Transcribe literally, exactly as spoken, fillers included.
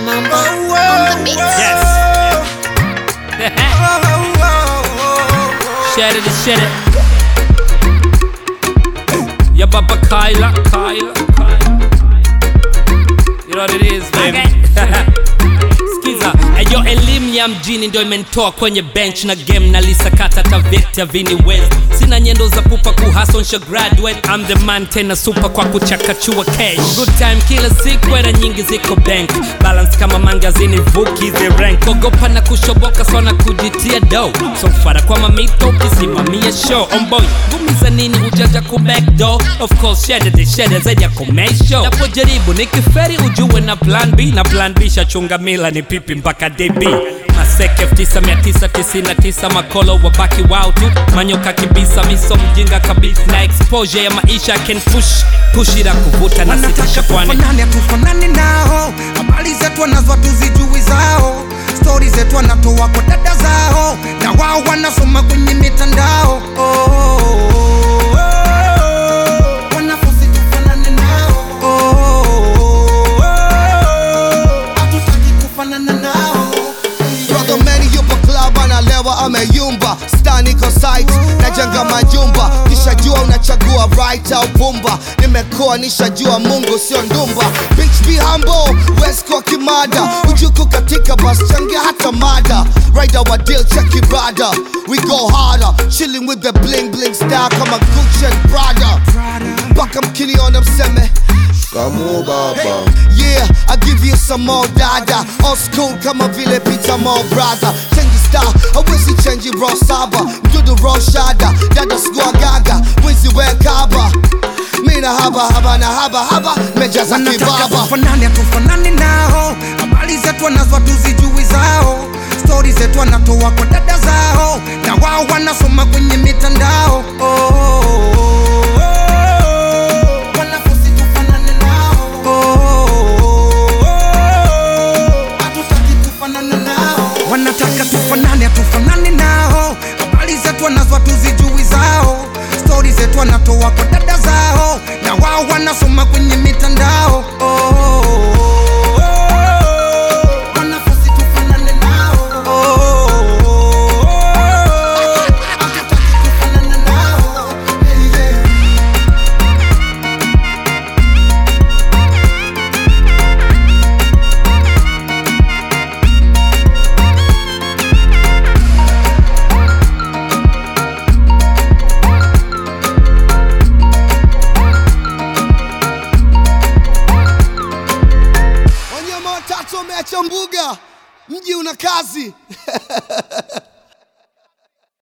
Mambo on the mix. Yes. Share it, share it. Ya baba Kyla, Kyla, Kyla. You know what it is, baby. Okay. Skiza, ayo elimu ya mjini ndio imenitoa kwenye bench na game na lisakata taveta vini west. Sina nyendo za pupa kuhustle nsha graduate. I'm the man tena super kwa kuchakachua cash. Good time kila siku era nyingi ziko bank. Balance kama magazini vuki the rank. Ogopa na kushoboka sana kujitia dough. So fara kwa mamito kisimamia show. On boy, gumiza nini ujaja ku back door. Of course share the share zaja ku make show. Napojaribu nikiferi ujue na plan B. Na plan B shachunga mila ni pipi mpaka D B. Maseke elfu tisa mia tisa tisini na tisa makolo wabaki wow tu. Manyoka kibisa miso mjinga kabisa. Na exposure ya maisha can push push ila kuvuta na sitisha kwani Wanataka tufanane nao. Habari zetu wanazo tuzijui zao. Stories zetu wanatoa kwa dada zao. Na wao wanasoma kwenye mitandao. Oh, oh, oh, oh. Wanafusi tufanane nao. Oh, oh, oh, oh. Hatutaki kufanana nao. Brother Manny yupo club analewa ameyumba. Star niko site najenga majumba. Nishajua unachagua right au pumba. Nimekuwa nishajua Mungu sio ndumba. Bitch be humble, West kwa kimada. Ujuku katika bus changia hata mada. Rider wa deal check ibada. We go harder, chilling with the bling bling style kama Gucci and Prada. Baka mkini on mseme Kamu baba. Yeah, I give you some more dada. Old school kama vile Peter Mo brother. Change style, hawezi change raw saba. Mdudu raw shada, dada squad gaga. Wizi we kaba. Mina haba haba na haba haba. Mejaza Wanataka kibaba. tufanane tufanane nao. Habari zetu wanazo tuzijui zao. Stories zetu wanatoa kwa dada zao. Na wao wanasoma kwenye mitandao. Oh, oh, oh, oh. Wanafusi tufanane nao. Oh, oh, oh, oh. Hatutaki kufanana nao. Wanataka tufanane tufanane nao. Habari zetu wanazo tuzijui zao. Stories zetu wanatoa kwa dada zao. Na wao wanasoma kwenye mitandao. Oh, oh, oh, oh. Wanafusi tufanane nao. Oh, oh, oh, oh. Hatutaki kufanana nao. Yeah, yeah. Wanyama watatu wameacha mbuga. Mji una kazi.